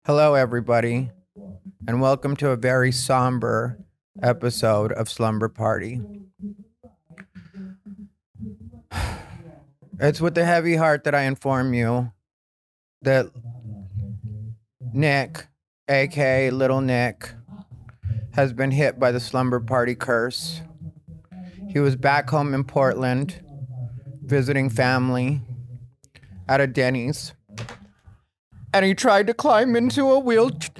Hello, everybody, and welcome to a very somber episode of Slumber Party. It's with a heavy heart that I inform you that Nick, aka Little Nick, has been hit by the Slumber Party curse. He was back home in Portland visiting family at a Denny's, and he tried to climb into a wheelchair.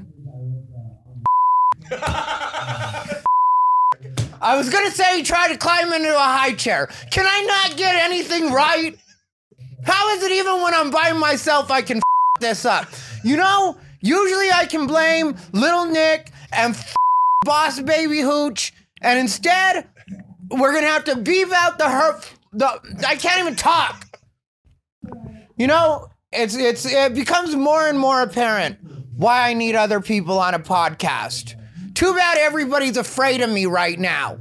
I was gonna say he tried to climb into a high chair. Can I not get anything right? How is it even when I'm by myself I can this up? You know, usually I can blame Little Nick and Boss Baby Hooch, and instead we're gonna have to beef out I can't even talk. You know, it becomes more and more apparent why I need other people on a podcast. Too bad everybody's afraid of me right now.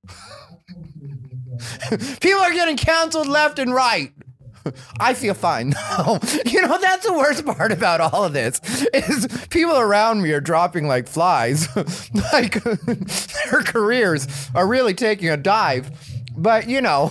People are getting canceled left and right. I feel fine. You know, that's the worst part about all of this is people around me are dropping like flies. Like their careers are really taking a dive. But, you know,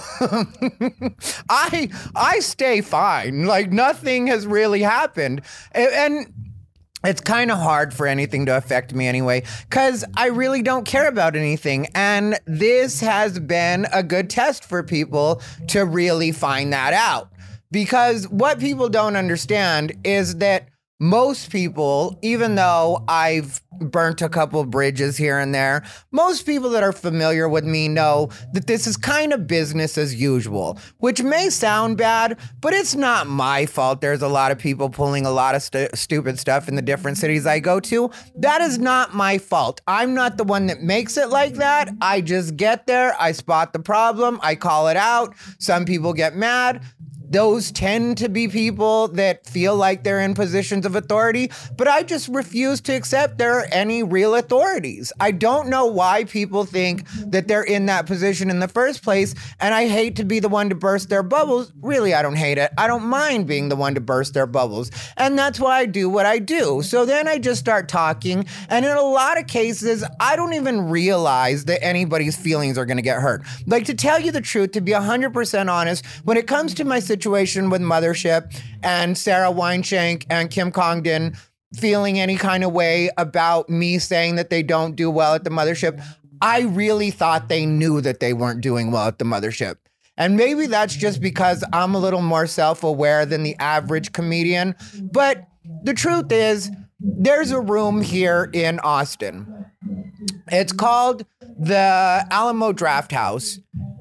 I stay fine. Like nothing has really happened. And it's kind of hard for anything to affect me anyway, because I really don't care about anything. And this has been a good test for people to really find that out. Because what people don't understand is that most people, even though I've burnt a couple bridges here and there, most people that are familiar with me know that this is kind of business as usual, which may sound bad, but it's not my fault. There's a lot of people pulling a lot of stupid stuff in the different cities I go to. That is not my fault. I'm not the one that makes it like that. I just get there, I spot the problem, I call it out. Some people get mad. Those tend to be people that feel like they're in positions of authority, but I just refuse to accept there are any real authorities. I don't know why people think that they're in that position in the first place, and I hate to be the one to burst their bubbles. Really, I don't hate it. I don't mind being the one to burst their bubbles, and that's why I do what I do. So then I just start talking, and in a lot of cases, I don't even realize that anybody's feelings are going to get hurt. Like, to tell you the truth, to be 100% honest, when it comes to my situation with Mothership and Sarah Weinshank and Kim Congdon feeling any kind of way about me saying that they don't do well at the Mothership, I really thought they knew that they weren't doing well at the Mothership. And maybe that's just because I'm a little more self-aware than the average comedian. But the truth is, there's a room here in Austin. It's called the Alamo Drafthouse,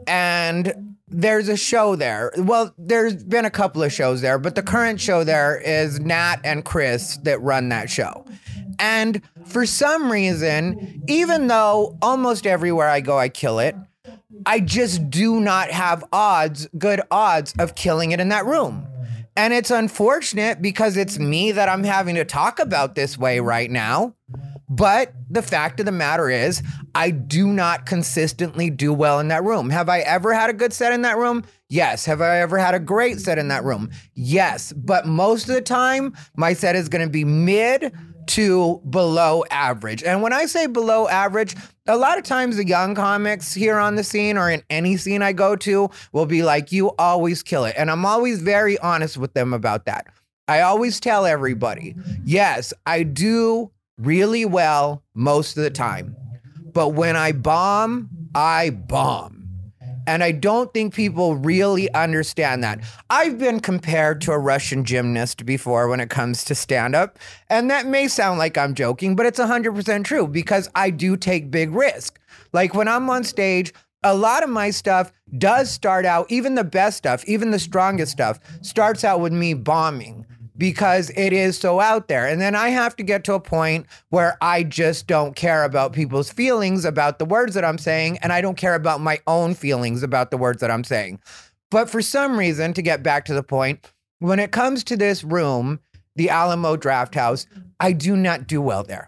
and there's a show there. Well, there's been a couple of shows there, but the current show there is Nat and Chris that run that show. And for some reason, even though almost everywhere I go, I kill it, I just do not have good odds of killing it in that room. And it's unfortunate because it's me that I'm having to talk about this way right now. But the fact of the matter is, I do not consistently do well in that room. Have I ever had a good set in that room? Yes. Have I ever had a great set in that room? Yes. But most of the time, my set is going to be mid to below average. And when I say below average, a lot of times the young comics here on the scene or in any scene I go to will be like, you always kill it. And I'm always very honest with them about that. I always tell everybody, yes, I do really well most of the time. But when I bomb, I bomb. And I don't think people really understand that. I've been compared to a Russian gymnast before when it comes to stand-up. And that may sound like I'm joking, but it's 100% true because I do take big risk. Like when I'm on stage, a lot of my stuff does start out, even the best stuff, even the strongest stuff, starts out with me bombing, because it is so out there. And then I have to get to a point where I just don't care about people's feelings about the words that I'm saying, and I don't care about my own feelings about the words that I'm saying. But for some reason, to get back to the point, when it comes to this room, the Alamo Drafthouse, I do not do well there.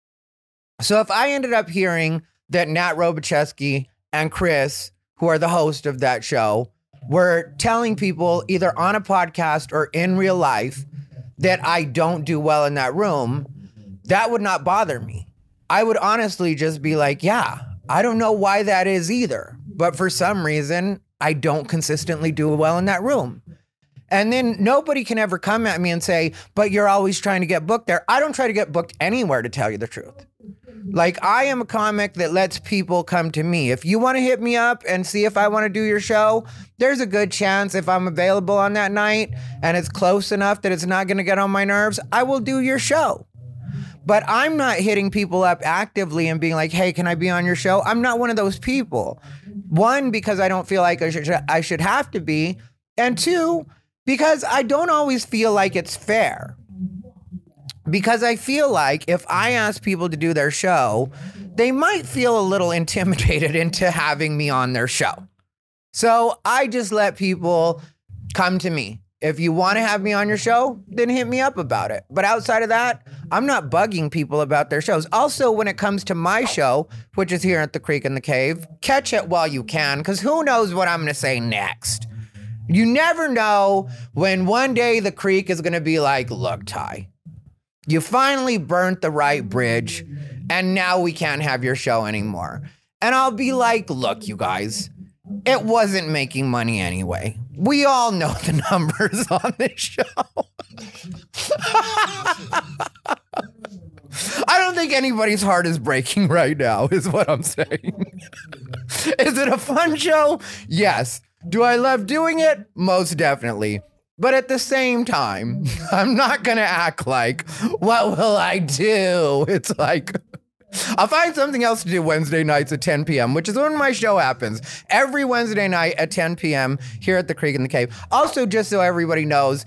So if I ended up hearing that Nat Robicheski and Chris, who are the host of that show, were telling people either on a podcast or in real life that I don't do well in that room, that would not bother me. I would honestly just be like, yeah, I don't know why that is either. But for some reason, I don't consistently do well in that room. And then nobody can ever come at me and say, but you're always trying to get booked there. I don't try to get booked anywhere, to tell you the truth. Like, I am a comic that lets people come to me. If you want to hit me up and see if I want to do your show, there's a good chance if I'm available on that night and it's close enough that it's not going to get on my nerves, I will do your show. But I'm not hitting people up actively and being like, hey, can I be on your show? I'm not one of those people. One, because I don't feel like I should have to be. And two, because I don't always feel like it's fair. Because I feel like if I ask people to do their show, they might feel a little intimidated into having me on their show. So I just let people come to me. If you want to have me on your show, then hit me up about it. But outside of that, I'm not bugging people about their shows. Also, when it comes to my show, which is here at the Creek and the Cave, catch it while you can, because who knows what I'm going to say next. You never know when one day the Creek is going to be like, look, Ty, you finally burnt the right bridge, and now we can't have your show anymore. And I'll be like, look, you guys, it wasn't making money anyway. We all know the numbers on this show. I don't think anybody's heart is breaking right now, is what I'm saying. Is it a fun show? Yes. Do I love doing it? Most definitely. But at the same time, I'm not going to act like, what will I do? It's like, I'll find something else to do Wednesday nights at 10 p.m., which is when my show happens. Every Wednesday night at 10 p.m. here at the Creek and the Cave. Also, just so everybody knows,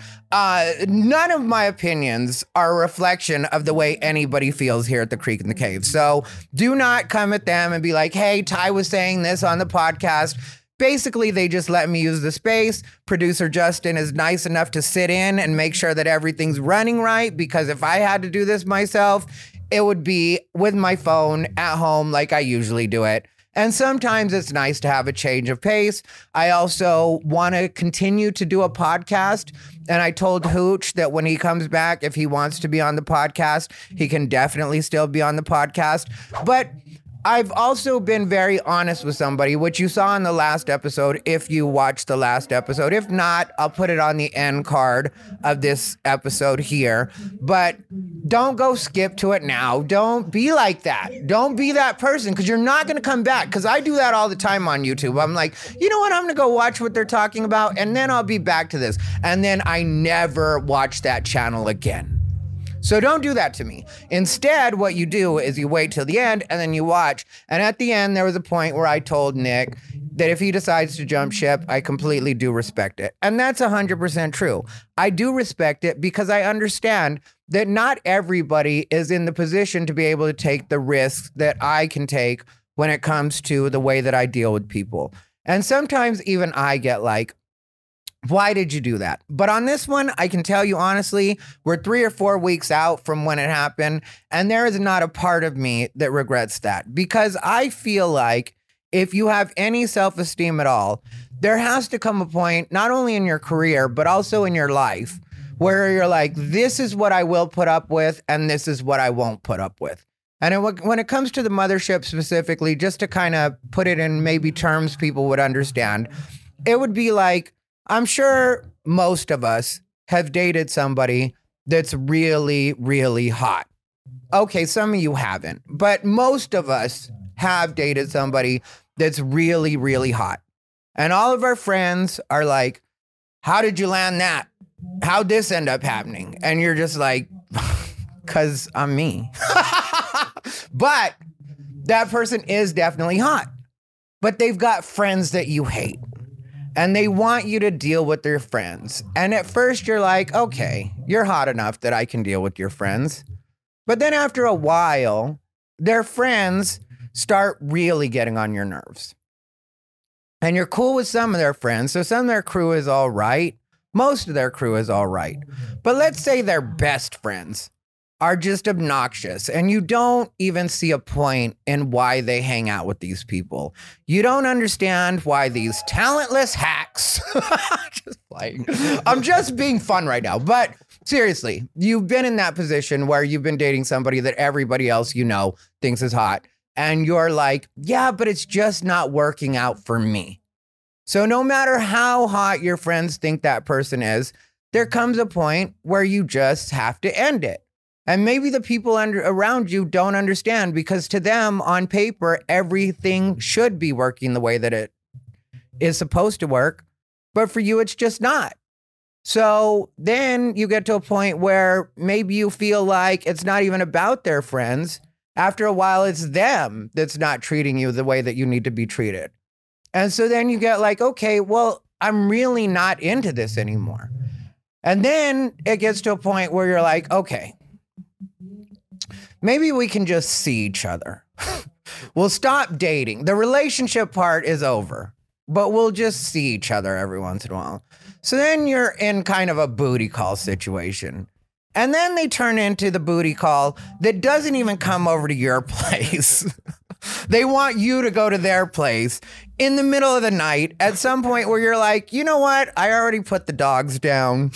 none of my opinions are a reflection of the way anybody feels here at the Creek and the Cave. So do not come at them and be like, hey, Ty was saying this on the podcast. Basically, they just let me use the space. Producer Justin is nice enough to sit in and make sure that everything's running right, because if I had to do this myself, it would be with my phone at home like I usually do it. And sometimes it's nice to have a change of pace. I also want to continue to do a podcast. And I told Hooch that when he comes back, if he wants to be on the podcast, he can definitely still be on the podcast. But I've also been very honest with somebody, which you saw in the last episode, if you watched the last episode. If not, I'll put it on the end card of this episode here. But don't go skip to it now. Don't be like that. Don't be that person, because you're not going to come back. Because I do that all the time on YouTube. I'm like, you know what? I'm going to go watch what they're talking about, and then I'll be back to this. And then I never watch that channel again. So don't do that to me. Instead, what you do is you wait till the end and then you watch. And at the end, there was a point where I told Nick that if he decides to jump ship, I completely do respect it. And that's 100% true. I do respect it because I understand that not everybody is in the position to be able to take the risks that I can take when it comes to the way that I deal with people. And sometimes even I get like, why did you do that? But on this one, I can tell you honestly, we're 3 or 4 weeks out from when it happened, and there is not a part of me that regrets that, because I feel like if you have any self-esteem at all, there has to come a point, not only in your career, but also in your life, where you're like, this is what I will put up with, and this is what I won't put up with. And when it comes to the mothership specifically, just to kind of put it in maybe terms people would understand, it would be like, I'm sure most of us have dated somebody that's really, really hot. Okay, some of you haven't, but most of us have dated somebody that's really, really hot. And all of our friends are like, how did you land that? How'd this end up happening? And you're just like, because I'm me. But that person is definitely hot. But they've got friends that you hate. And they want you to deal with their friends. And at first you're like, okay, you're hot enough that I can deal with your friends. But then after a while, their friends start really getting on your nerves. And you're cool with some of their friends. So some of their crew is all right. Most of their crew is all right. But let's say they're best friends. are just obnoxious, and you don't even see a point in why they hang out with these people. You don't understand why these talentless hacks, just playing. I'm just being fun right now, but seriously, you've been in that position where you've been dating somebody that everybody else you know thinks is hot, and you're like, yeah, but it's just not working out for me. So no matter how hot your friends think that person is, there comes a point where you just have to end it. And maybe the people around you don't understand, because to them, on paper, everything should be working the way that it is supposed to work. But for you, it's just not. So then you get to a point where maybe you feel like it's not even about their friends. After a while, it's them that's not treating you the way that you need to be treated. And so then you get like, okay, well, I'm really not into this anymore. And then it gets to a point where you're like, okay, maybe we can just see each other. We'll stop dating. The relationship part is over, but we'll just see each other every once in a while. So then you're in kind of a booty call situation. And then they turn into the booty call that doesn't even come over to your place. They want you to go to their place in the middle of the night at some point where you're like, you know what? I already put the dogs down.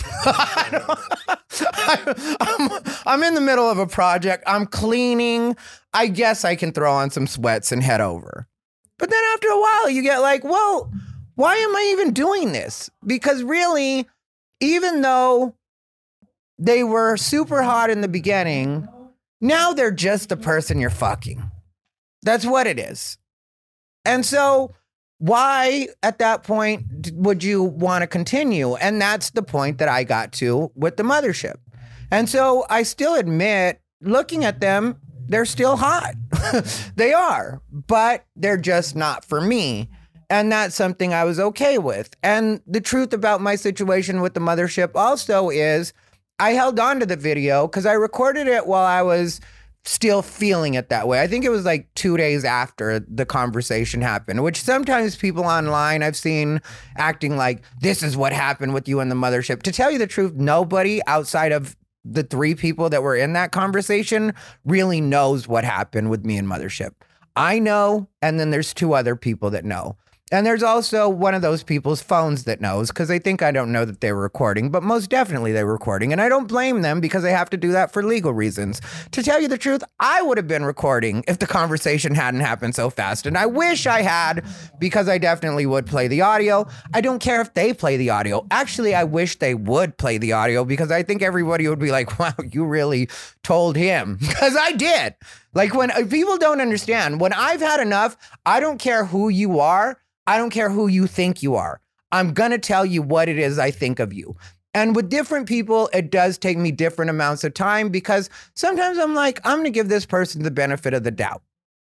I'm in the middle of a project. I'm cleaning. I guess I can throw on some sweats and head over. But then after a while, you get like, well, why am I even doing this? Because really, even though they were super hot in the beginning, now they're just the person you're fucking. That's what it is. And so why at that point would you want to continue? And that's the point that I got to with the mothership. And so I still admit, looking at them, they're still hot. They are, but they're just not for me. And that's something I was okay with. And the truth about my situation with the mothership also is I held on to the video because I recorded it while I was still feeling it that way. I think it was like 2 days after the conversation happened, which sometimes people online I've seen acting like this is what happened with you and the mothership. To tell you the truth, nobody outside of the 3 people that were in that conversation really knows what happened with me and mothership. I know, and then there's 2 other people that know. And there's also one of those people's phones that knows, because they think I don't know that they were recording, but most definitely they were recording. And I don't blame them because they have to do that for legal reasons. To tell you the truth, I would have been recording if the conversation hadn't happened so fast. And I wish I had, because I definitely would play the audio. I don't care if they play the audio. Actually, I wish they would play the audio, because I think everybody would be like, wow, you really told him. Because I did. Like, when people don't understand, when I've had enough, I don't care who you are. I don't care who you think you are. I'm going to tell you what it is I think of you. And with different people, it does take me different amounts of time, because sometimes I'm like, I'm going to give this person the benefit of the doubt.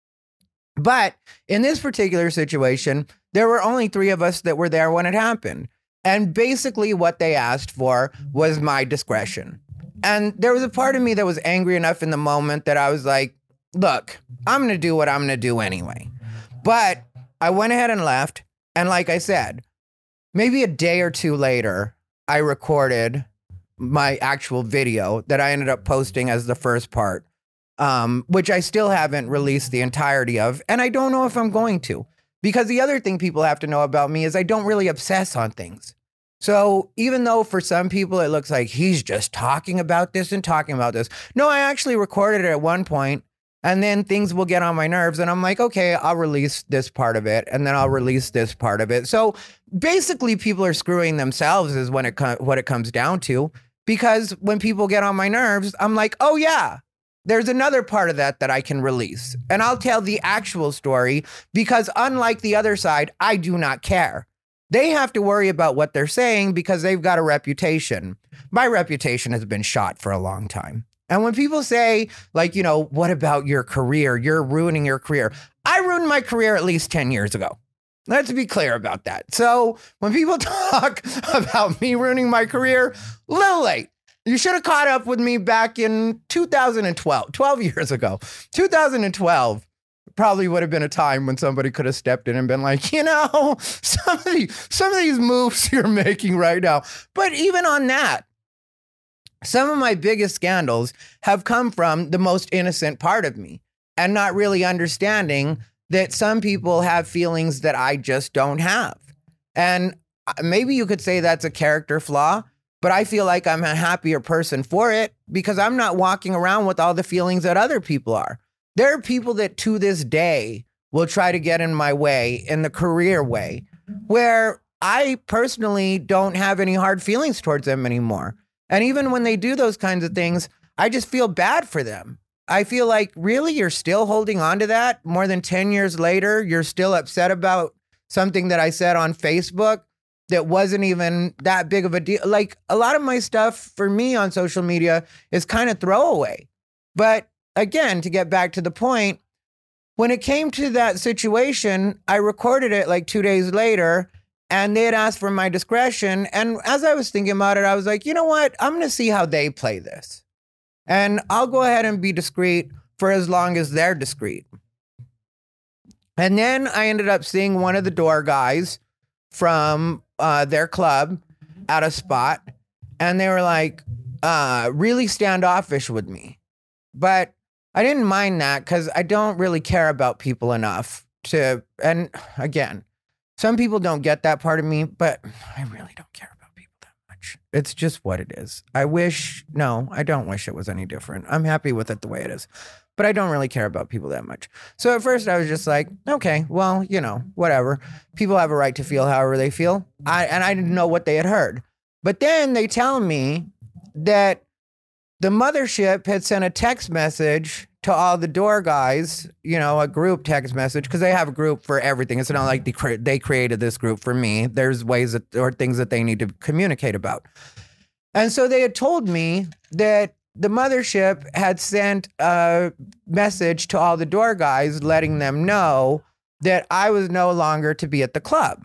But in this particular situation, there were only 3 of us that were there when it happened. And basically what they asked for was my discretion. And there was a part of me that was angry enough in the moment that I was like, look, I'm going to do what I'm going to do anyway. But I went ahead and left. And like I said, maybe a day or 2 later, I recorded my actual video that I ended up posting as the first part, which I still haven't released the entirety of. And I don't know if I'm going to, because the other thing people have to know about me is I don't really obsess on things. So even though for some people it looks like he's just talking about this and talking about this, no, I actually recorded it at one point. And then things will get on my nerves and I'm like, okay, I'll release this part of it. And then I'll release this part of it. So basically people are screwing themselves is what it comes down to. Because when people get on my nerves, I'm like, oh yeah, there's another part of that I can release. And I'll tell the actual story, because unlike the other side, I do not care. They have to worry about what they're saying because they've got a reputation. My reputation has been shot for a long time. And when people say, like, you know, what about your career? You're ruining your career. I ruined my career at least 10 years ago. Let's be clear about that. So when people talk about me ruining my career, a little late. You should have caught up with me back in 2012, 12 years ago. 2012 probably would have been a time when somebody could have stepped in and been like, you know, some of these moves you're making right now. But even on that, some of my biggest scandals have come from the most innocent part of me and not really understanding that some people have feelings that I just don't have. And maybe you could say that's a character flaw, but I feel like I'm a happier person for it because I'm not walking around with all the feelings that other people are. There are people that to this day will try to get in my way in the career way, where I personally don't have any hard feelings towards them anymore. And even when they do those kinds of things, I just feel bad for them. I feel like, really, you're still holding on to that more than 10 years later? You're still upset about something that I said on Facebook that wasn't even that big of a deal. Like, a lot of my stuff for me on social media is kind of throwaway. But again, to get back to the point, when it came to that situation, I recorded it like 2 days later, and they had asked for my discretion. And as I was thinking about it, I was like, you know what? I'm going to see how they play this. And I'll go ahead and be discreet for as long as they're discreet. And then I ended up seeing one of the door guys from their club at a spot. And they were like really standoffish with me. But I didn't mind that because I don't really care about people enough to, and again, some people don't get that part of me, but I really don't care about people that much. It's just what it is. I don't wish it was any different. I'm happy with it the way it is, but I don't really care about people that much. So at first I was just like, okay, well, whatever. People have a right to feel however they feel. I didn't know what they had heard. But then they tell me that the mothership had sent a text message to all the door guys, a group text message, because they have a group for everything. It's not like they created this group for me. There's ways or things that they need to communicate about. And so they had told me that the mothership had sent a message to all the door guys letting them know that I was no longer to be at the club,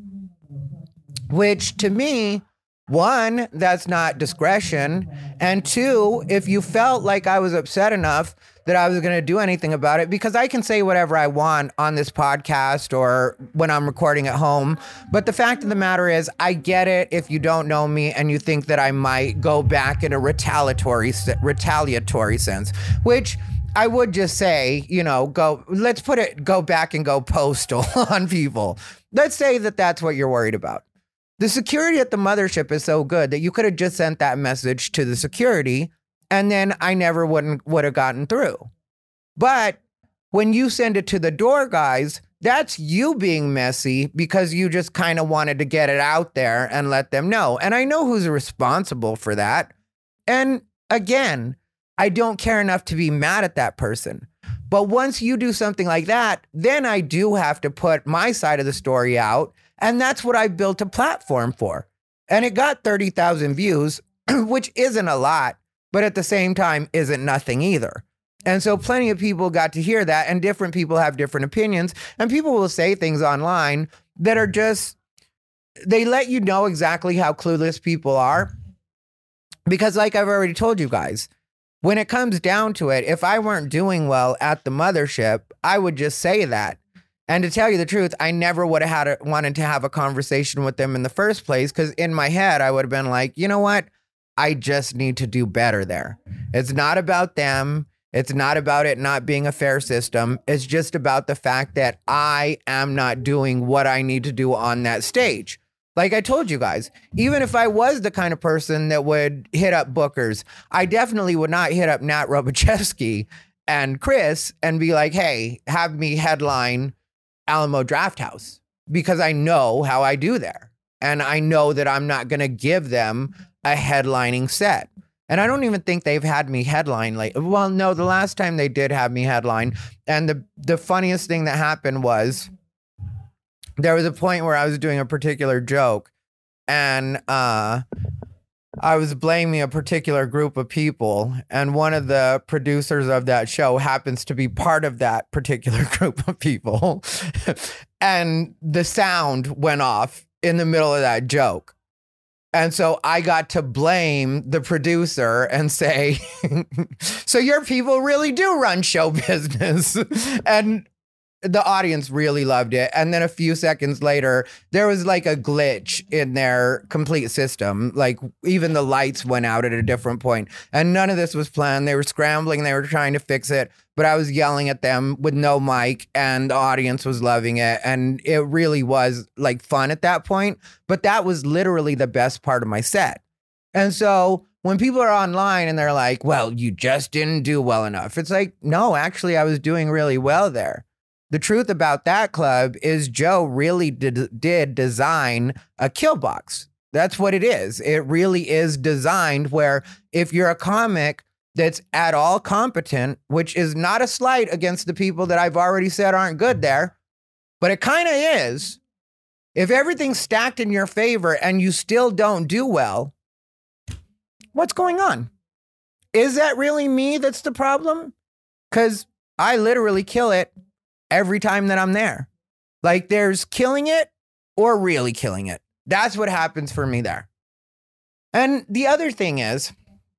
which to me, one, that's not discretion. And two, if you felt like I was upset enough that I was going to do anything about it, because I can say whatever I want on this podcast or when I'm recording at home. But the fact of the matter is, I get it if you don't know me and you think that I might go back in a retaliatory sense, which I would just say, go back and go postal on people. Let's say that that's what you're worried about. The security at the mothership is so good that you could have just sent that message to the security and then I never would have gotten through. But when you send it to the door guys, that's you being messy because you just kind of wanted to get it out there and let them know. And I know who's responsible for that. And again, I don't care enough to be mad at that person. But once you do something like that, then I do have to put my side of the story out. And that's what I built a platform for. And it got 30,000 views, which isn't a lot, but at the same time isn't nothing either. And so plenty of people got to hear that, and different people have different opinions. And people will say things online that are just, they let you know exactly how clueless people are. Because like I've already told you guys, when it comes down to it, if I weren't doing well at the mothership, I would just say that. And to tell you the truth, I never would have wanted to have a conversation with them in the first place, because in my head, I would have been like, you know what? I just need to do better there. It's not about them. It's not about it not being a fair system. It's just about the fact that I am not doing what I need to do on that stage. Like I told you guys, even if I was the kind of person that would hit up bookers, I definitely would not hit up Nat Robichevsky and Chris and be like, hey, have me headline Alamo Drafthouse, because I know how I do there. And I know that I'm not going to give them a headlining set. And I don't even think they've had me headline. Well, no, the last time they did have me headline. And the funniest thing that happened was there was a point where I was doing a particular joke and I was blaming a particular group of people, and one of the producers of that show happens to be part of that particular group of people. And the sound went off in the middle of that joke. And so I got to blame the producer and say, so your people really do run show business. And the audience really loved it. And then a few seconds later, there was like a glitch in their complete system. Like even the lights went out at a different point, and none of this was planned. They were scrambling. They were trying to fix it, but I was yelling at them with no mic, and the audience was loving it. And it really was like fun at that point. But that was literally the best part of my set. And so when people are online and they're like, well, you just didn't do well enough, it's like, no, actually, I was doing really well there. The truth about that club is Joe really did design a kill box. That's what it is. It really is designed where if you're a comic that's at all competent, which is not a slight against the people that I've already said aren't good there, but it kind of is. If everything's stacked in your favor and you still don't do well, what's going on? Is that really me that's the problem? Because I literally kill it every time that I'm there. Like there's killing it or really killing it. That's what happens for me there. And the other thing is,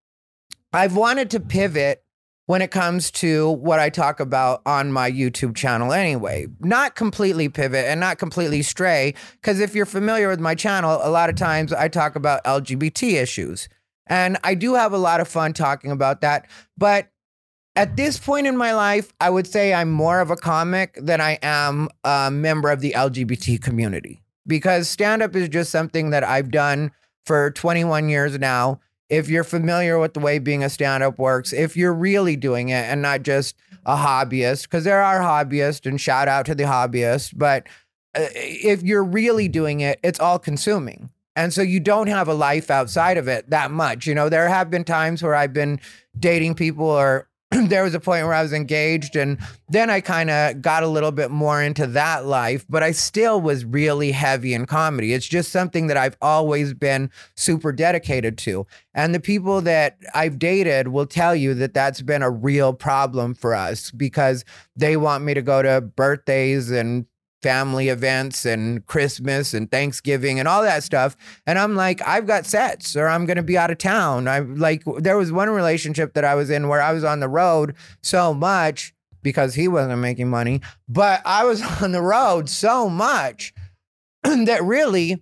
I've wanted to pivot when it comes to what I talk about on my YouTube channel anyway. Not completely pivot and not completely stray, because if you're familiar with my channel, a lot of times I talk about LGBT issues. And I do have a lot of fun talking about that. But at this point in my life, I would say I'm more of a comic than I am a member of the LGBT community, because stand-up is just something that I've done for 21 years now. If you're familiar with the way being a stand-up works, if you're really doing it and not just a hobbyist, because there are hobbyists, and shout out to the hobbyists, but if you're really doing it, it's all consuming. And so you don't have a life outside of it that much. You know, there have been times where I've been dating people, or there was a point where I was engaged, and then I kind of got a little bit more into that life, but I still was really heavy in comedy. It's just something that I've always been super dedicated to. And the people that I've dated will tell you that that's been a real problem for us, because they want me to go to birthdays and family events and Christmas and Thanksgiving and all that stuff. And I'm like, I've got sets, or I'm going to be out of town. There was one relationship that I was in where I was on the road so much because he wasn't making money, but I was on the road so much that really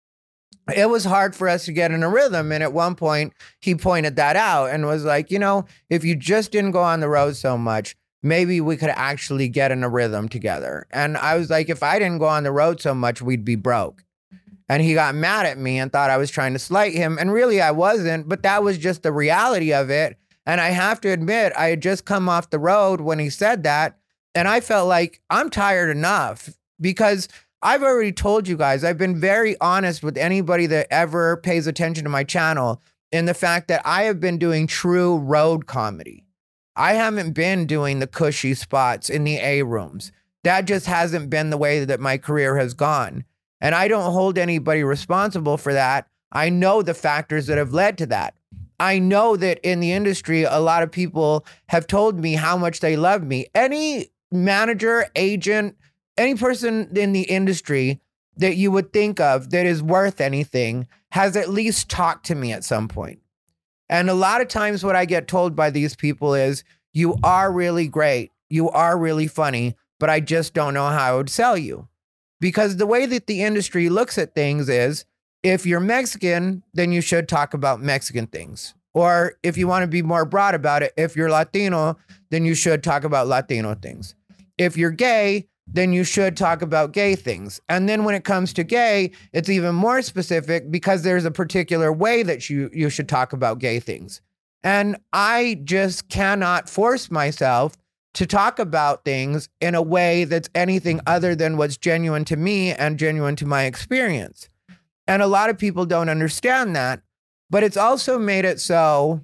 it was hard for us to get in a rhythm. And at one point he pointed that out and was like, you know, if you just didn't go on the road so much, maybe we could actually get in a rhythm together. And I was like, if I didn't go on the road so much, we'd be broke. And he got mad at me and thought I was trying to slight him. And really I wasn't, but that was just the reality of it. And I have to admit, I had just come off the road when he said that. And I felt like I'm tired enough, because I've already told you guys, I've been very honest with anybody that ever pays attention to my channel in the fact that I have been doing true road comedy. I haven't been doing the cushy spots in the A rooms. That just hasn't been the way that my career has gone. And I don't hold anybody responsible for that. I know the factors that have led to that. I know that in the industry, a lot of people have told me how much they love me. Any manager, agent, any person in the industry that you would think of that is worth anything has at least talked to me at some point. And a lot of times what I get told by these people is, you are really great, you are really funny, but I just don't know how I would sell you. Because the way that the industry looks at things is, if you're Mexican, then you should talk about Mexican things. Or if you want to be more broad about it, if you're Latino, then you should talk about Latino things. If you're gay, then you should talk about gay things. And then when it comes to gay, it's even more specific, because there's a particular way that you should talk about gay things. And I just cannot force myself to talk about things in a way that's anything other than what's genuine to me and genuine to my experience. And a lot of people don't understand that, but it's also made it so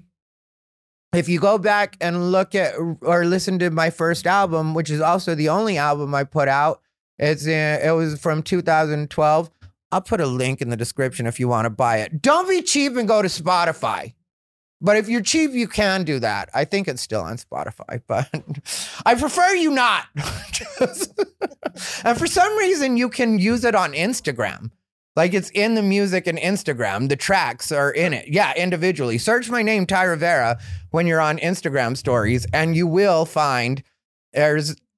if you go back and look at or listen to my first album, which is also the only album I put out, it was from 2012. I'll put a link in the description if you want to buy it. Don't be cheap and go to Spotify. But if you're cheap, you can do that. I think it's still on Spotify, but I prefer you not. And for some reason, you can use it on Instagram. Like, it's in the music and Instagram. The tracks are in it. Yeah, individually. Search my name, Ty Rivera, when you're on Instagram stories, and you will find there's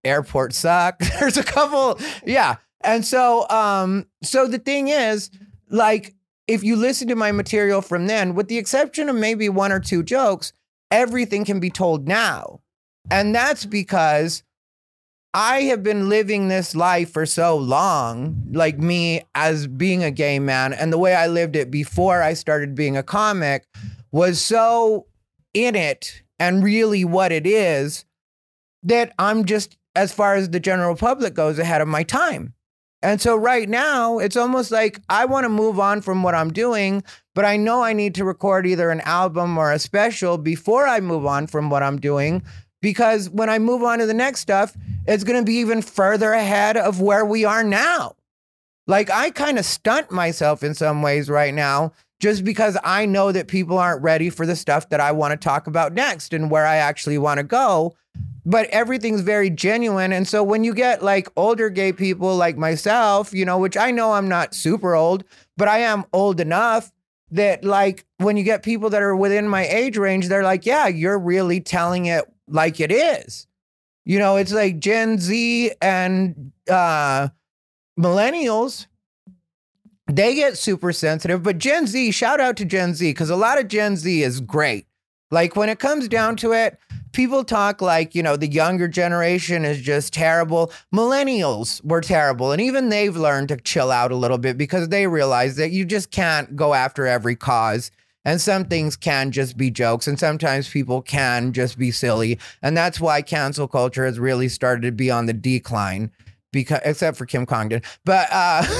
airports suck. There's a couple, yeah. And so the thing is, like, if you listen to my material from then, with the exception of maybe one or two jokes, everything can be told now. And that's because I have been living this life for so long, like me as being a gay man, and the way I lived it before I started being a comic was so in it and really what it is that I'm just, as far as the general public goes, ahead of my time. And so right now, it's almost like I want to move on from what I'm doing, but I know I need to record either an album or a special before I move on from what I'm doing, because when I move on to the next stuff, it's going to be even further ahead of where we are now. Like, I kind of stunt myself in some ways right now, just because I know that people aren't ready for the stuff that I want to talk about next and where I actually want to go. But everything's very genuine. And so when you get like older gay people like myself, you know, which I know I'm not super old, but I am old enough that, like, when you get people that are within my age range, they're like, yeah, you're really telling it like it is. You know, it's like Gen Z and millennials, they get super sensitive, but Gen Z, shout out to Gen Z, because a lot of Gen Z is great. Like, when it comes down to it, people talk like, you know, the younger generation is just terrible. Millennials were terrible. And even they've learned to chill out a little bit because they realize that you just can't go after every cause. And some things can just be jokes. And sometimes people can just be silly. And that's why cancel culture has really started to be on the decline, because, except for Kim Congdon. But,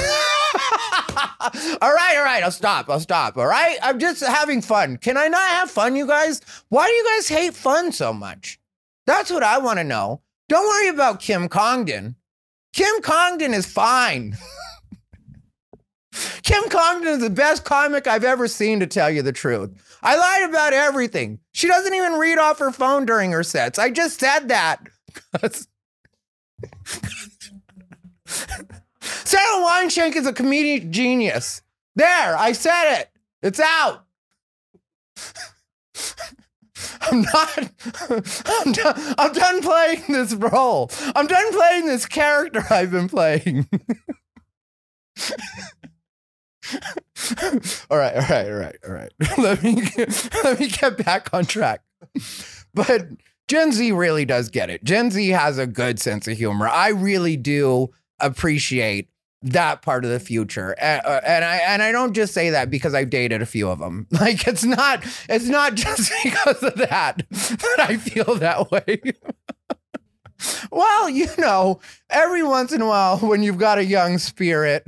all right, I'll stop, all right? I'm just having fun. Can I not have fun, you guys? Why do you guys hate fun so much? That's what I want to know. Don't worry about Kim Congdon. Kim Congdon is fine. Kim Congdon is the best comic I've ever seen, to tell you the truth. I lied about everything. She doesn't even read off her phone during her sets. I just said that. Sarah Weinschenk is a comedic genius. There, I said it. It's out. I'm done playing this role. I'm done playing this character I've been playing. All right. Let me get back on track. But Gen Z really does get it. Gen Z has a good sense of humor. I really do appreciate that part of the future, and I don't just say that because I've dated a few of them. Like, it's not just because of that I feel that way. Well, you know, every once in a while, when you've got a young spirit,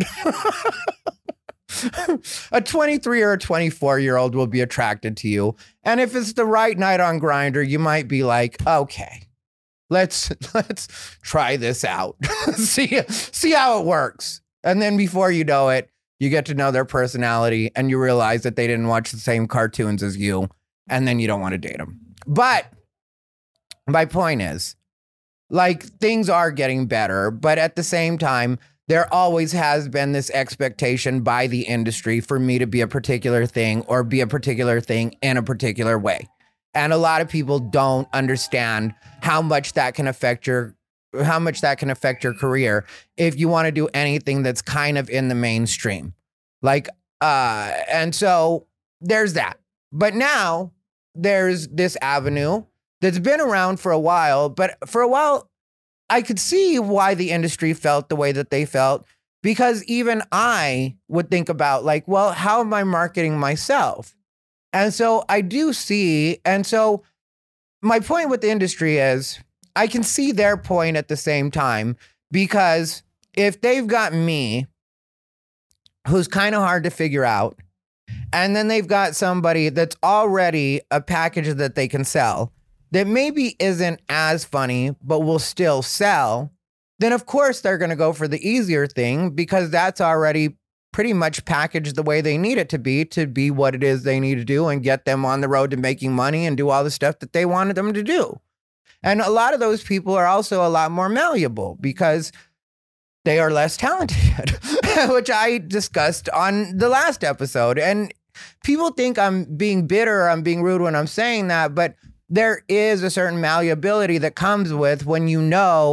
a 23 or a 24-year-old will be attracted to you, and if it's the right night on Grindr, you might be like, okay, let's try this out. see how it works. And then before you know it, you get to know their personality and you realize that they didn't watch the same cartoons as you, and then you don't want to date them. But my point is, like, things are getting better, but at the same time, there always has been this expectation by the industry for me to be a particular thing or be a particular thing in a particular way. And a lot of people don't understand how much that can affect your career if you want to do anything that's kind of in the mainstream. Like, and so there's that. But now there's this avenue that's been around for a while, but for a while I could see why the industry felt the way that they felt, because even I would think about, like, well, how am I marketing myself? And so I do see, and so my point with the industry is I can see their point at the same time, because if they've got me, who's kind of hard to figure out, and then they've got somebody that's already a package that they can sell that maybe isn't as funny, but will still sell, then of course they're going to go for the easier thing, because that's already pretty much packaged the way they need it to be what it is they need to do and get them on the road to making money and do all the stuff that they wanted them to do. And a lot of those people are also a lot more malleable because they are less talented, which I discussed on the last episode. And people think I'm being bitter or I'm being rude when I'm saying that, but there is a certain malleability that comes with when you know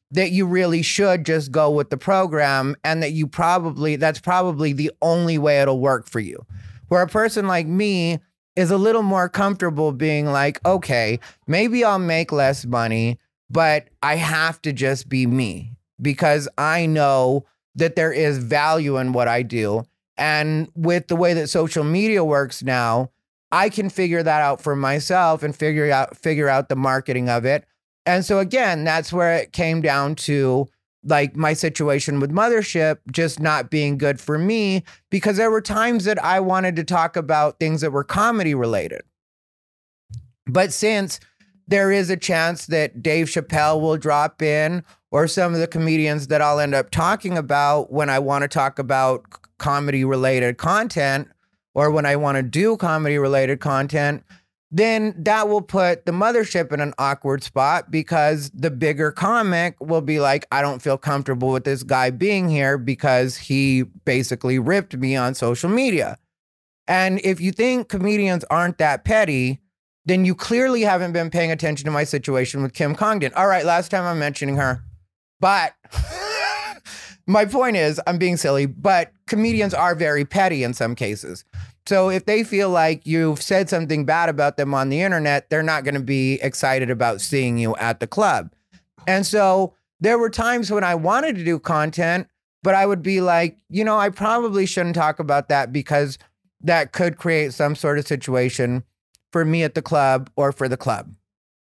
that you really should just go with the program, and that that's probably the only way it'll work for you. Where a person like me is a little more comfortable being like, okay, maybe I'll make less money, but I have to just be me because I know that there is value in what I do. And with the way that social media works now, I can figure that out for myself and figure out the marketing of it. And so again, that's where it came down to like my situation with Mothership just not being good for me, because there were times that I wanted to talk about things that were comedy related. But since there is a chance that Dave Chappelle will drop in, or some of the comedians that I'll end up talking about when I want to talk about comedy related content, or when I want to do comedy related content, then that will put the Mothership in an awkward spot, because the bigger comic will be like, I don't feel comfortable with this guy being here because he basically ripped me on social media. And if you think comedians aren't that petty, then you clearly haven't been paying attention to my situation with Kim Congdon. All right, last time I'm mentioning her. But my point is, I'm being silly, but comedians are very petty in some cases. So if they feel like you've said something bad about them on the internet, they're not going to be excited about seeing you at the club. And so there were times when I wanted to do content, but I would be like, I probably shouldn't talk about that because that could create some sort of situation for me at the club or for the club.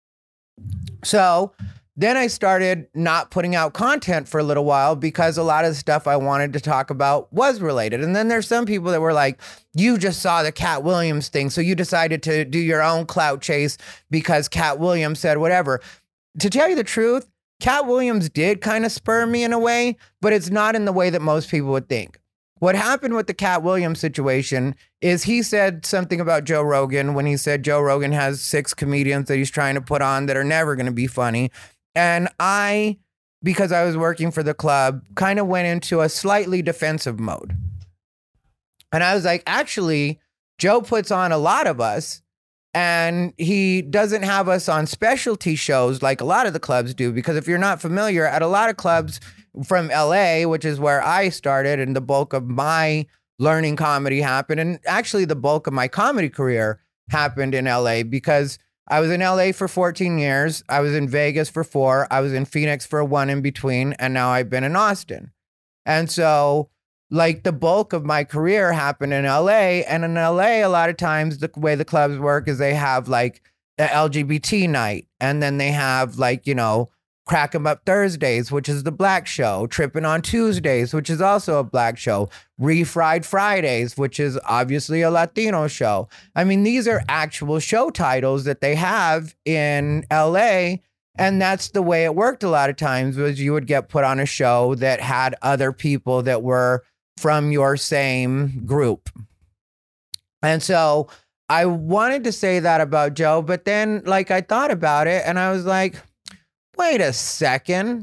So then I started not putting out content for a little while because a lot of the stuff I wanted to talk about was related. And then there's some people that were like, you just saw the Cat Williams thing, so you decided to do your own clout chase because Cat Williams said whatever. To tell you the truth, Cat Williams did kind of spur me in a way, but it's not in the way that most people would think. What happened with the Cat Williams situation is he said something about Joe Rogan when he said Joe Rogan has 6 comedians that he's trying to put on that are never going to be funny. And I, because I was working for the club, kind of went into a slightly defensive mode. And I was like, actually, Joe puts on a lot of us, and he doesn't have us on specialty shows like a lot of the clubs do. Because if you're not familiar, at a lot of clubs from LA, which is where I started and the bulk of my learning comedy happened, and actually the bulk of my comedy career happened in LA, because I was in LA for 14 years. I was in Vegas for 4. I was in Phoenix for 1 in between. And now I've been in Austin. And so like the bulk of my career happened in LA. And in LA, a lot of times the way the clubs work is they have like the LGBT night. And then they have like, Crack 'em Up Thursdays, which is the black show, Tripping on Tuesdays, which is also a black show, Refried Fridays, which is obviously a Latino show. I mean, these are actual show titles that they have in LA. And that's the way it worked a lot of times, was you would get put on a show that had other people that were from your same group. And so I wanted to say that about Joe, but then like I thought about it and I was like, wait a second.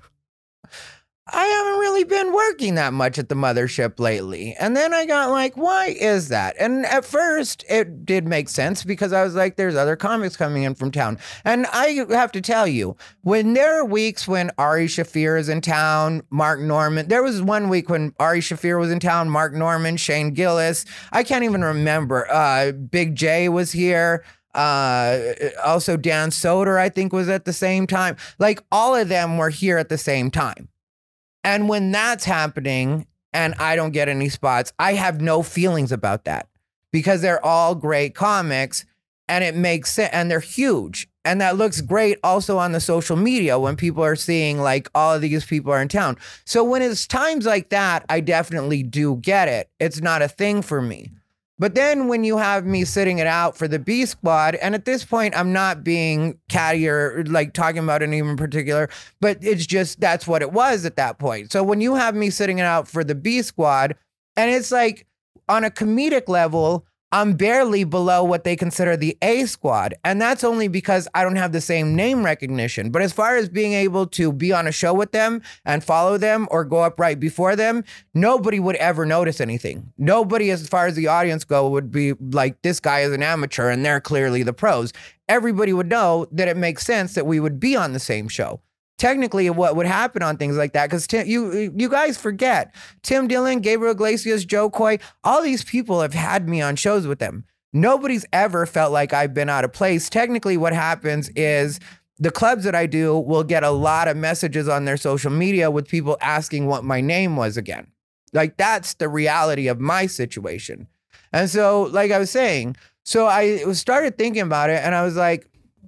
I haven't really been working that much at the Mothership lately. And then I got like, why is that? And at first it did make sense, because I was like, there's other comics coming in from town. And I have to tell you, when there are weeks when Ari Shaffir is in town, Mark Norman, there was one week when Ari Shaffir was in town, Mark Norman, Shane Gillis, I can't even remember. Big J was here. Also Dan Soder, I think, was at the same time. Like all of them were here at the same time. And when that's happening and I don't get any spots, I have no feelings about that, because they're all great comics and it makes sense, and they're huge. And that looks great also on the social media when people are seeing like all of these people are in town. So when it's times like that, I definitely do get it. It's not a thing for me. But then when you have me sitting it out for the B Squad, and at this point, I'm not being catty or like talking about anyone in particular, but it's just, that's what it was at that point. So when you have me sitting it out for the B Squad, and it's like on a comedic level, I'm barely below what they consider the A Squad. And that's only because I don't have the same name recognition. But as far as being able to be on a show with them and follow them or go up right before them, nobody would ever notice anything. Nobody, as far as the audience go, would be like, this guy is an amateur and they're clearly the pros. Everybody would know that it makes sense that we would be on the same show. technically what would happen on things like that. Because you guys forget, Tim Dillon, Gabriel Iglesias, Joe Coy, all these people have had me on shows with them. Nobody's ever felt like I've been out of place. Technically, what happens is the clubs that I do will get a lot of messages on their social media with people asking what my name was again. Like, that's the reality of my situation. And so, like I was saying, so I started thinking about it, and I was like,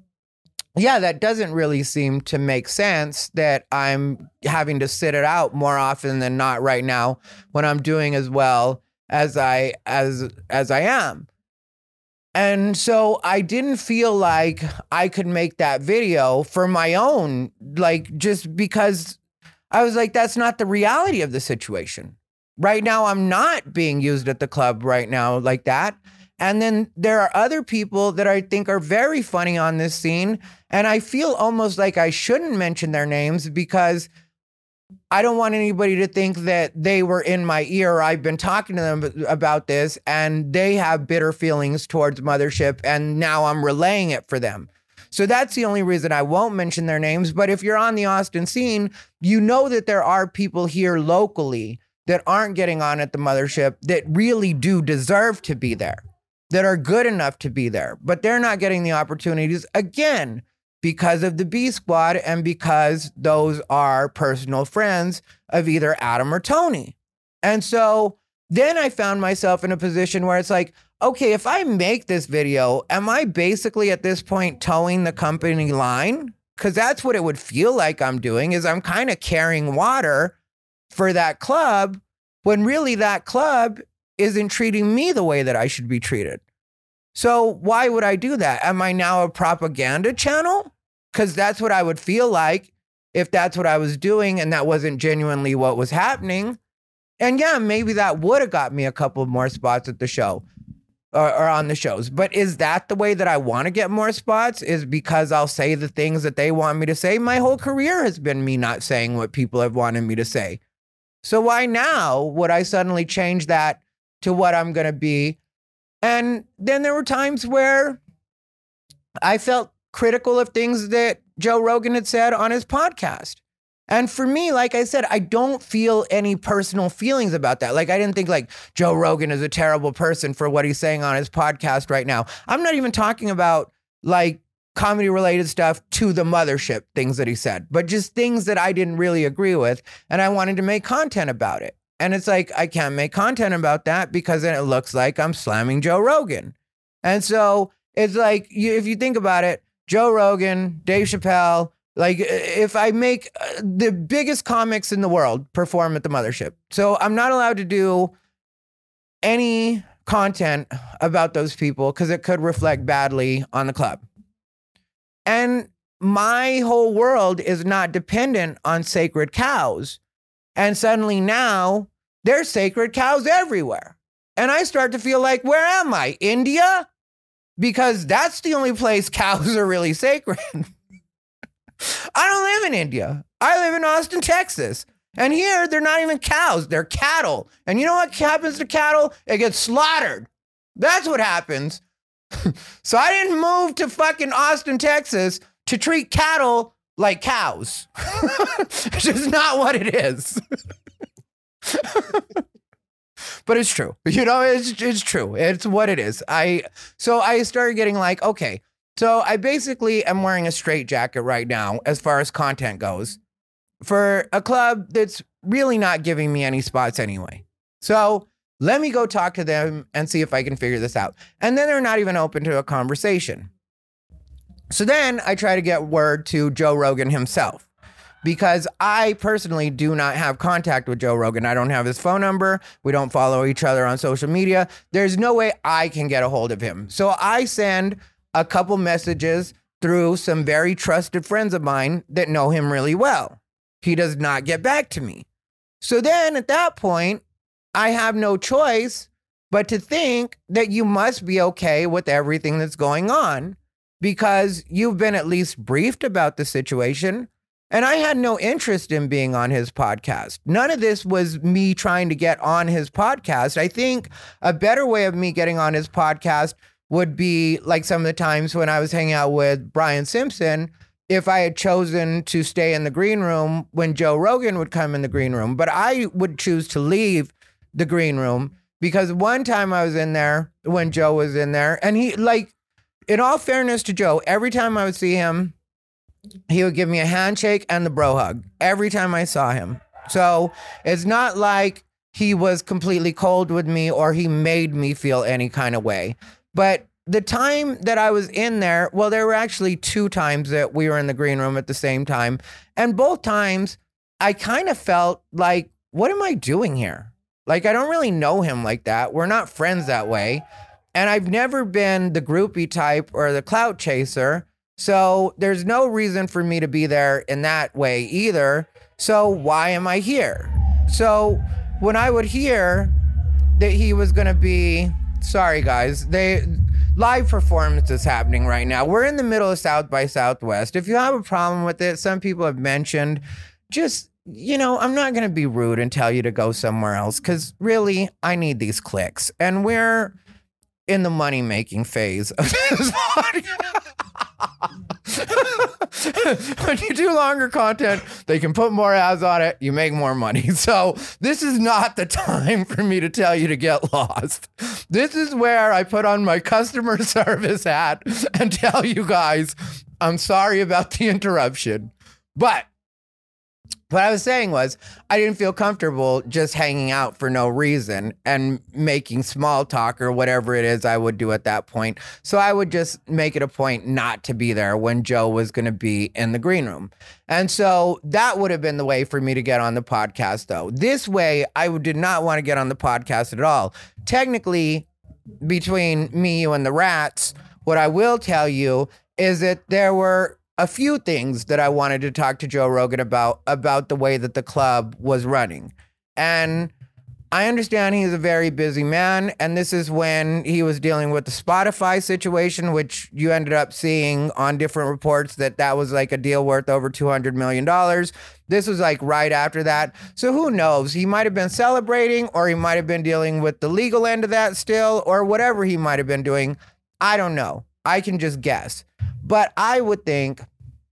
yeah, that doesn't really seem to make sense that I'm having to sit it out more often than not right now when I'm doing as well as I am. And so I didn't feel like I could make that video for my own, like, just because I was like, that's not the reality of the situation. Right now, I'm not being used at the club right now like that. And then there are other people that I think are very funny on this scene. And I feel almost like I shouldn't mention their names because I don't want anybody to think that they were in my ear. I've been talking to them about this and they have bitter feelings towards Mothership. And now I'm relaying it for them. So that's the only reason I won't mention their names. But if you're on the Austin scene, you know that there are people here locally that aren't getting on at the Mothership that really do deserve to be there, that are good enough to be there, but they're not getting the opportunities, again, because of the B Squad and because those are personal friends of either Adam or Tony. And so then I found myself in a position where it's like, okay, if I make this video, am I basically at this point towing the company line? Because that's what it would feel like I'm doing, is I'm kind of carrying water for that club when really that club isn't treating me the way that I should be treated. So why would I do that? Am I now a propaganda channel? Because that's what I would feel like if that's what I was doing and that wasn't genuinely what was happening. And yeah, maybe that would have got me a couple more spots at the show or on the shows. But is that the way that I want to get more spots? Is because I'll say the things that they want me to say? My whole career has been me not saying what people have wanted me to say. So why now would I suddenly change that to what I'm going to be? And then there were times where I felt critical of things that Joe Rogan had said on his podcast. And for me, like I said, I don't feel any personal feelings about that. Like, I didn't think like Joe Rogan is a terrible person for what he's saying on his podcast right now. I'm not even talking about like comedy related stuff to the Mothership things that he said, but just things that I didn't really agree with. And I wanted to make content about it. And it's like, I can't make content about that because then it looks like I'm slamming Joe Rogan. And so it's like, if you think about it, Joe Rogan, Dave Chappelle, like if I make the biggest comics in the world perform at the Mothership. So I'm not allowed to do any content about those people because it could reflect badly on the club. And my whole world is not dependent on sacred cows. And suddenly now there's sacred cows everywhere. And I start to feel like, where am I? India? Because that's the only place cows are really sacred. I don't live in India. I live in Austin, Texas. And here, they're not even cows. They're cattle. And you know what happens to cattle? It gets slaughtered. That's what happens. So I didn't move to fucking Austin, Texas to treat cattle like cows. It's just not what it is. But it's true. You know, it's true. It's what it is. So I started getting like, okay, so I basically am wearing a straitjacket right now as far as content goes for a club that's really not giving me any spots anyway. So let me go talk to them and see if I can figure this out. And then they're not even open to a conversation. So then I try to get word to Joe Rogan himself, because I personally do not have contact with Joe Rogan. I don't have his phone number. We don't follow each other on social media. There's no way I can get a hold of him. So I send a couple messages through some very trusted friends of mine that know him really well. He does not get back to me. So then at that point, I have no choice but to think that you must be okay with everything that's going on because you've been at least briefed about the situation. And I had no interest in being on his podcast. None of this was me trying to get on his podcast. I think a better way of me getting on his podcast would be like some of the times when I was hanging out with Brian Simpson, if I had chosen to stay in the green room when Joe Rogan would come in the green room. But I would choose to leave the green room because one time I was in there when Joe was in there, and he, like, in all fairness to Joe, every time I would see him, he would give me a handshake and the bro hug every time I saw him. So it's not like he was completely cold with me or he made me feel any kind of way. But the time that I was in there, well, there were actually 2 times that we were in the green room at the same time. And both times I kind of felt like, what am I doing here? Like, I don't really know him like that. We're not friends that way. And I've never been the groupie type or the clout chaser. So there's no reason for me to be there in that way either. So why am I here? So when I would hear that he was going to be, sorry guys, live performance is happening right now. We're in the middle of South by Southwest. If you have a problem with it, some people have mentioned, just, you know, I'm not going to be rude and tell you to go somewhere else because really, I need these clicks. And we're in the money-making phase of this podcast. When you do longer content, they can put more ads on it. You make more money. So this is not the time for me to tell you to get lost. This is where I put on my customer service hat and tell you guys, I'm sorry about the interruption. But what I was saying was, I didn't feel comfortable just hanging out for no reason and making small talk or whatever it is I would do at that point. So I would just make it a point not to be there when Joe was going to be in the green room. And so that would have been the way for me to get on the podcast, though. This way, I did not want to get on the podcast at all. Technically, between me, you, and the rats, what I will tell you is that there were a few things that I wanted to talk to Joe Rogan about the way that the club was running. And I understand he's a very busy man, and this is when he was dealing with the Spotify situation, which you ended up seeing on different reports that was like a deal worth over $200 million. This was like right after that. So who knows? He might have been celebrating, or he might have been dealing with the legal end of that still, or whatever he might have been doing. I don't know. I can just guess. But I would think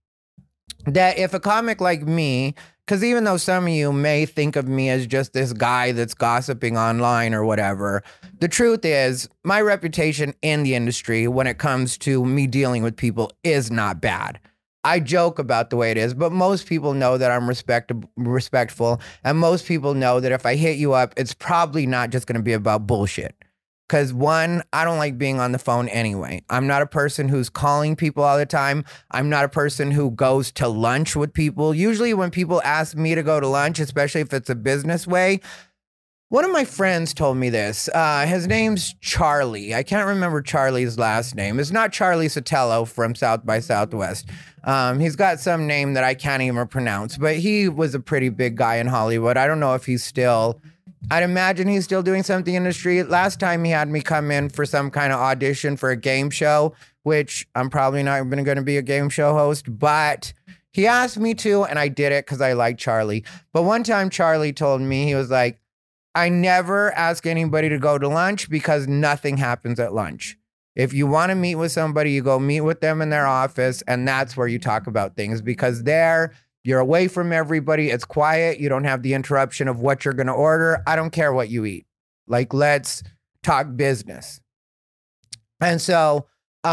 that if a comic like me, because even though some of you may think of me as just this guy that's gossiping online or whatever, the truth is my reputation in the industry when it comes to me dealing with people is not bad. I joke about the way it is, but most people know that I'm respectful, and most people know that if I hit you up, it's probably not just going to be about bullshit. Because one, I don't like being on the phone anyway. I'm not a person who's calling people all the time. I'm not a person who goes to lunch with people. Usually when people ask me to go to lunch, especially if it's a business way, one of my friends told me this. His name's Charlie. I can't remember Charlie's last name. It's not Charlie Sotelo from South by Southwest. He's got some name that I can't even pronounce, but he was a pretty big guy in Hollywood. I don't know if he's still... I'd imagine he's still doing something in the industry. Last time he had me come in for some kind of audition for a game show, which I'm probably not going to be a game show host, but he asked me to, and I did it because I like Charlie. But one time Charlie told me, he was like, I never ask anybody to go to lunch because nothing happens at lunch. If you want to meet with somebody, you go meet with them in their office, and that's where you talk about things, because there you're away from everybody. It's quiet. You don't have the interruption of what you're going to order. I don't care what you eat. Like, let's talk business. And so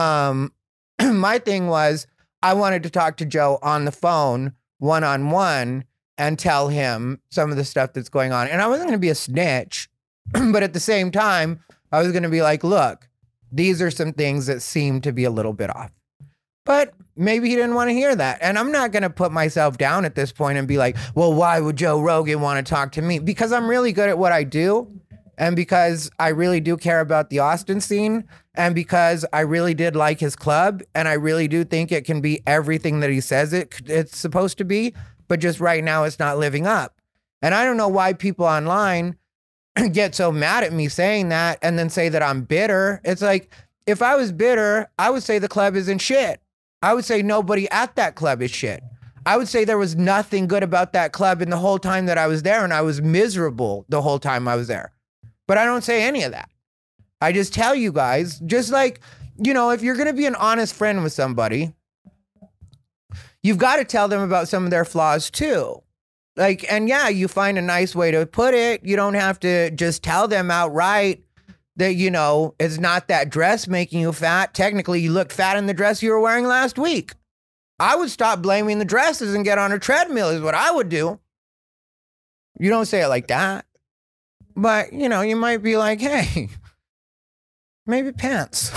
my thing was, I wanted to talk to Joe on the phone, one-on-one, and tell him some of the stuff that's going on. And I wasn't going to be a snitch, but at the same time, I was going to be like, look, these are some things that seem to be a little bit off. But maybe he didn't want to hear that. And I'm not going to put myself down at this point and be like, well, why would Joe Rogan want to talk to me? Because I'm really good at what I do. And because I really do care about the Austin scene. And because I really did like his club. And I really do think it can be everything that he says it's supposed to be. But just right now, it's not living up. And I don't know why people online get so mad at me saying that and then say that I'm bitter. It's like, if I was bitter, I would say the club isn't shit. I would say nobody at that club is shit. I would say there was nothing good about that club in the whole time that I was there, and I was miserable the whole time I was there. But I don't say any of that. I just tell you guys, just like, you know, if you're going to be an honest friend with somebody, you've got to tell them about some of their flaws too. Like, and yeah, you find a nice way to put it. You don't have to just tell them outright that, you know, it's not that dress making you fat. Technically, you looked fat in the dress you were wearing last week. I would stop blaming the dresses and get on a treadmill is what I would do. You don't say it like that. But, you know, you might be like, hey, maybe pants.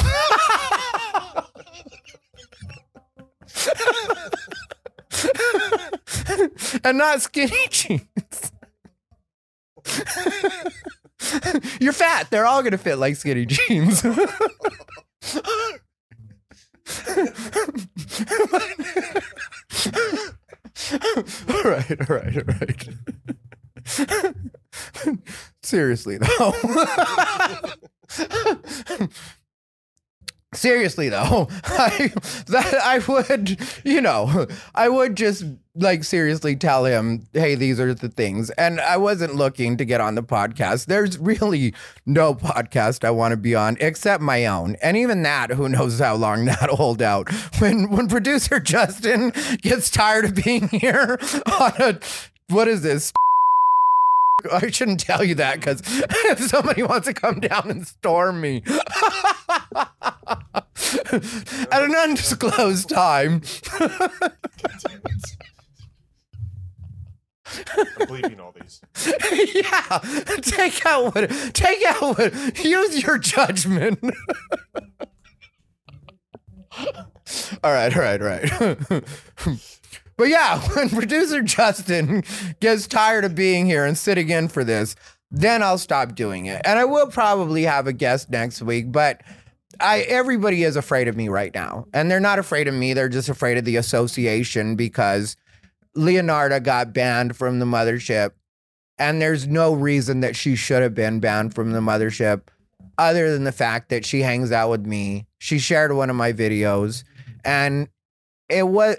And not skinny jeans. You're fat. They're all going to fit like skinny jeans. All right. Seriously, though. I would just like seriously tell him, hey, these are the things. And I wasn't looking to get on the podcast. There's really no podcast I want to be on except my own. And even that, who knows how long that'll hold out. When producer Justin gets tired of being here on what is this? I shouldn't tell you that because if somebody wants to come down and storm me at an undisclosed time. I'm bleeping all these. Yeah, take out what, use your judgment. All right. But yeah, when producer Justin gets tired of being here and sitting in for this, then I'll stop doing it. And I will probably have a guest next week, but everybody is afraid of me right now. And they're not afraid of me, they're just afraid of the association because Leonardo got banned from the mothership. And there's no reason that she should have been banned from the mothership other than the fact that she hangs out with me. She shared one of my videos and it was...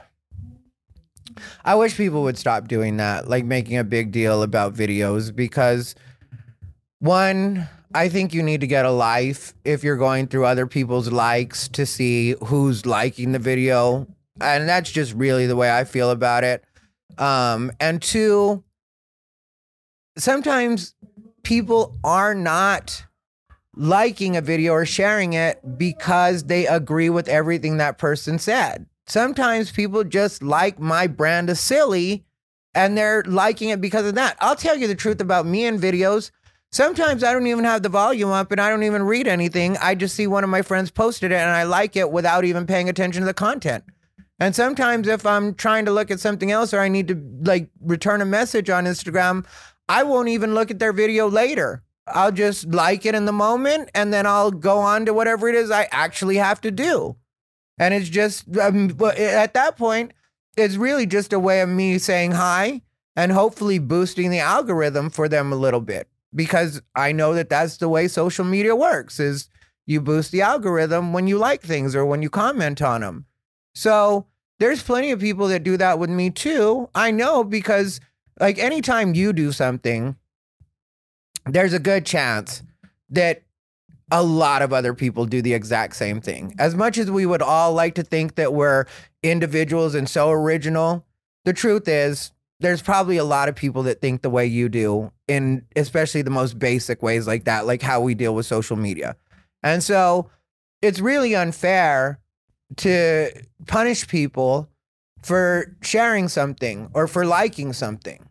I wish people would stop doing that, like making a big deal about videos because one, I think you need to get a life if you're going through other people's likes to see who's liking the video. And that's just really the way I feel about it. And two, sometimes people are not liking a video or sharing it because they agree with everything that person said. Sometimes people just like my brand of silly and they're liking it because of that. I'll tell you the truth about me and videos. Sometimes I don't even have the volume up and I don't even read anything. I just see one of my friends posted it and I like it without even paying attention to the content. And sometimes if I'm trying to look at something else or I need to like return a message on Instagram, I won't even look at their video later. I'll just like it in the moment and then I'll go on to whatever it is I actually have to do. And it's just, at that point, it's really just a way of me saying hi and hopefully boosting the algorithm for them a little bit. Because I know that that's the way social media works, is you boost the algorithm when you like things or when you comment on them. So there's plenty of people that do that with me too. I know because like anytime you do something, there's a good chance that a lot of other people do the exact same thing. As much as we would all like to think that we're individuals and so original, the truth is there's probably a lot of people that think the way you do in especially the most basic ways like that, like how we deal with social media. And so it's really unfair to punish people for sharing something or for liking something.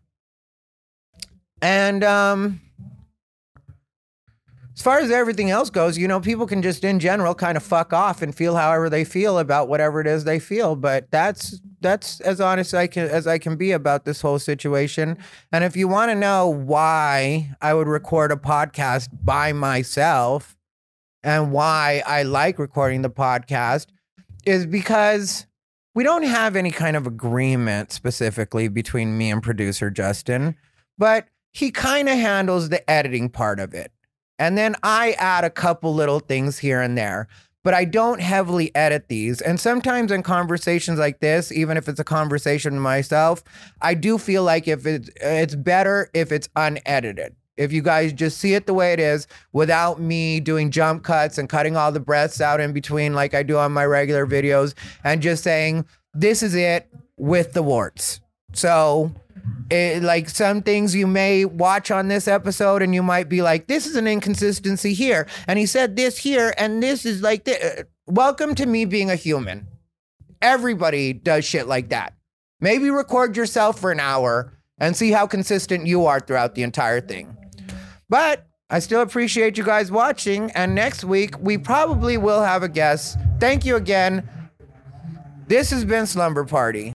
And, as far as everything else goes, you know, people can just in general kind of fuck off and feel however they feel about whatever it is they feel. But that's as honest as I can be about this whole situation. And if you want to know why I would record a podcast by myself and why I like recording the podcast is because we don't have any kind of agreement specifically between me and producer Justin, but he kind of handles the editing part of it. And then I add a couple little things here and there, but I don't heavily edit these. And sometimes in conversations like this, even if it's a conversation with myself, I do feel like if it's better if it's unedited. If you guys just see it the way it is without me doing jump cuts and cutting all the breaths out in between like I do on my regular videos and just saying, this is it with the warts. So, like some things you may watch on this episode and you might be like, this is an inconsistency here. And he said this here and this is like this. Welcome to me being a human. Everybody does shit like that. Maybe record yourself for an hour and see how consistent you are throughout the entire thing. But I still appreciate you guys watching. And next week, we probably will have a guest. Thank you again. This has been Slumber Party.